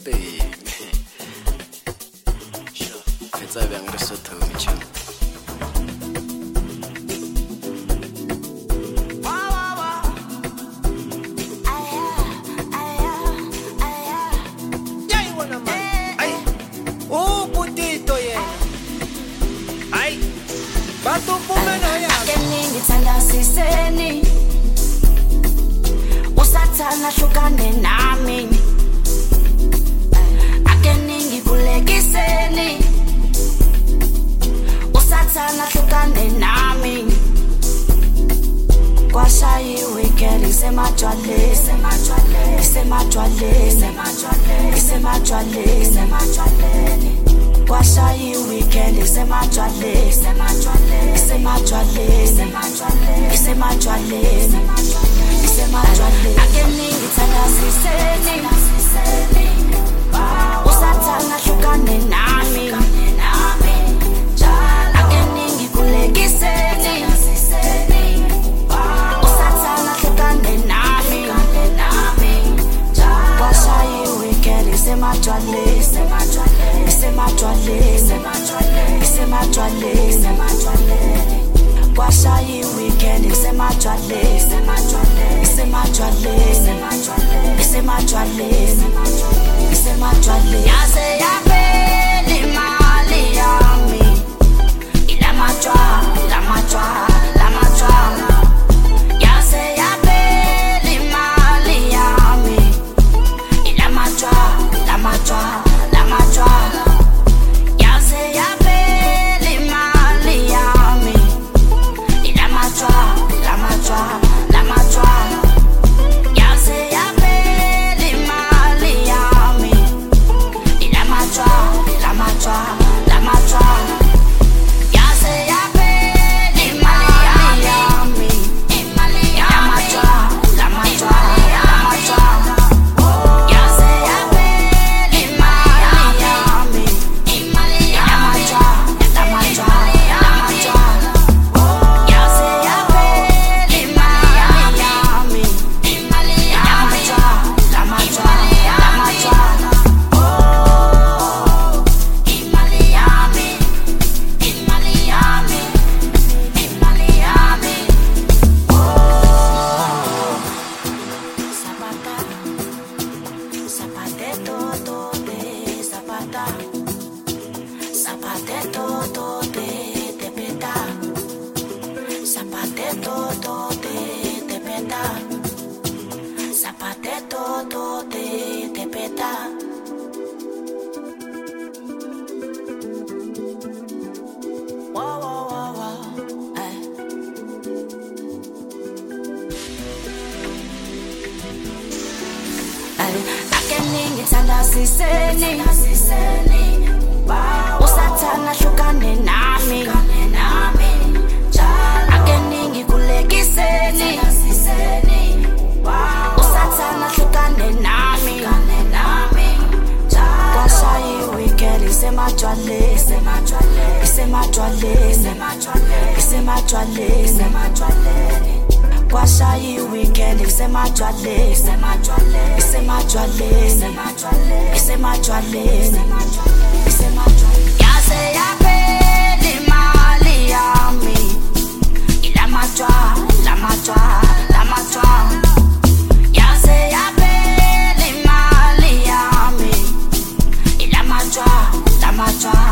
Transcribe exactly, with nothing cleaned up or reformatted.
Hey, sure. It's a bang of Soto, Michel. Ngithanda siseni usathana hlukane nami akeningi kulekiseni usathana hlukane nami kwashayi weekend isemajwaleni isemajwaleni isemajwaleni isemajwaleni isemajwaleni kwashayi weekend isemajwaleni isemajwaleni isemajwaleni isemajwaleni isemajwaleni akeningi ngithanda siseni usathana hlukane nami akeningi kulekiseni usathana hlukane nami kwashayi weekend isemajwaleni isemajwaleni isemajwaleni kwashayi weekend isemajwaleni isemajwaleni isemajwaleni isemajwaleni yaze yaphela imali yami ilamajwa lamajwa lamajwa yaze yaphela imali yami ilamajwa lamajwa lamajwa yaze yaphela imali yami ilamajwa lamajwa lamajwa yaze yaphela imali yami ilamajwa lamajwa lamajwa yaze yaphela imali yami ilamajwa lamajwa lamajwa yaze yaphela imali yami ilamajwa lamajwa lamajwa yaze yaphela imali yami ilamajwa lamajwa lamajwa imali yami imali yami imali yami zapata zapateto tote zapata zapateto tote tepeta zapateto tote tepeta zapateto tote tepeta wow wow wow wow eh akeningi ngithanda siseni usathana hlukane nami akeningi kulekiseni usathana hlukane nami kwashayi weekend isemajwaleni isemajwaleni isemajwaleni kwashayi weekend isemajwaleni isemajwaleni isemajwaleni yaze yaphela imali yami ilamajwa lamajwa lamajwa yaze yaphela imali yami ilamajwa lamajwa